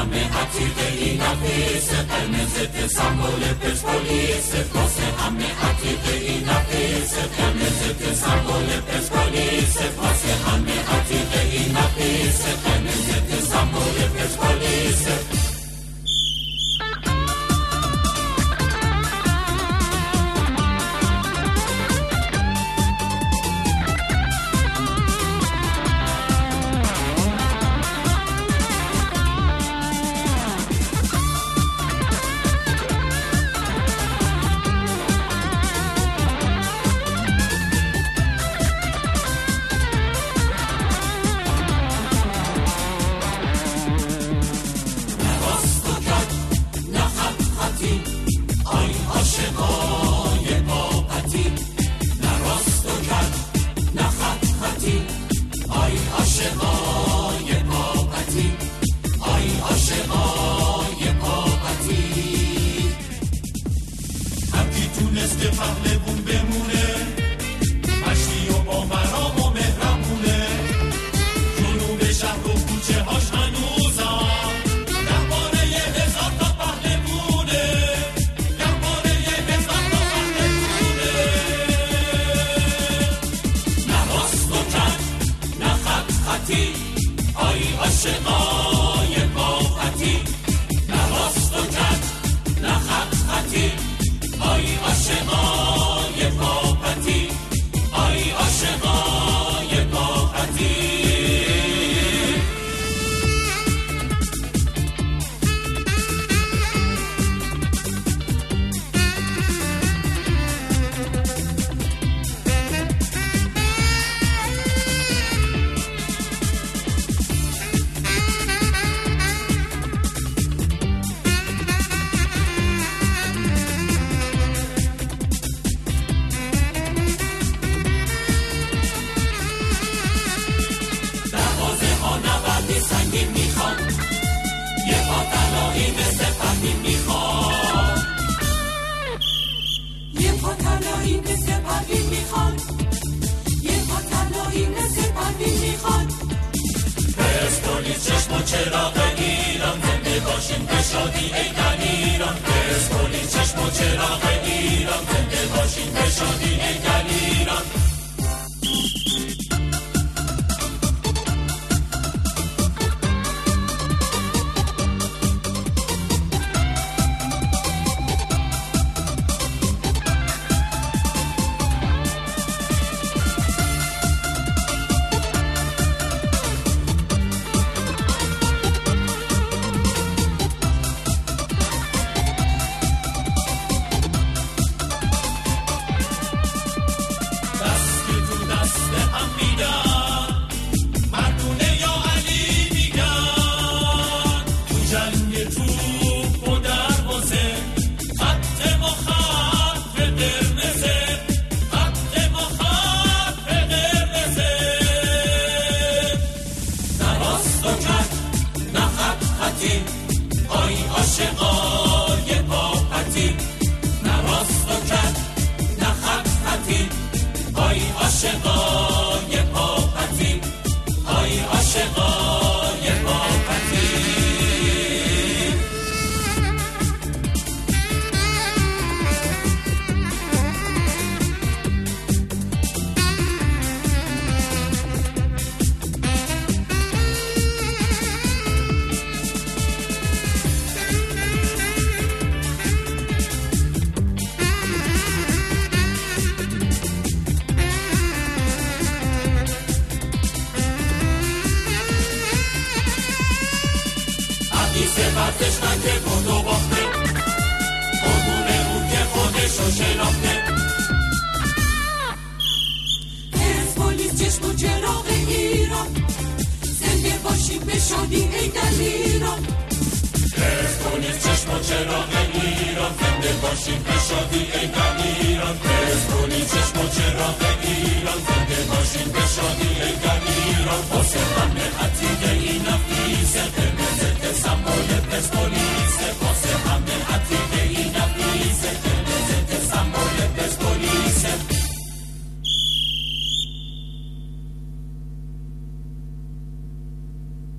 همه عتیقه ای نفیس، قرمز سمبل پرسپولیس، واسه همه عتیقه ای نفیس، قرمز سمبل پرسپولیس، واسه همه عتیقه ای نفیس، قرمز سمبل پرسپولیس. چراغ ایران زنده باشین به شادی ای دلیران، پرسپولیس چشم و چراغ ایران زنده باشین به شادی ای دلیران. دشمن که برد و باخته، قربون اون که خودشو شناخته. پرسپولیس چشم و چراغ ایران زنده باشیم به شادی ای دلیران. پرسپولیس چشم و چراغ ایران زنده باشیم به شادی ای دلیران. پرسپولیس چشم و چراغ ایران زنده باشیم به شادی ای دلیران. واسه همه عتیقه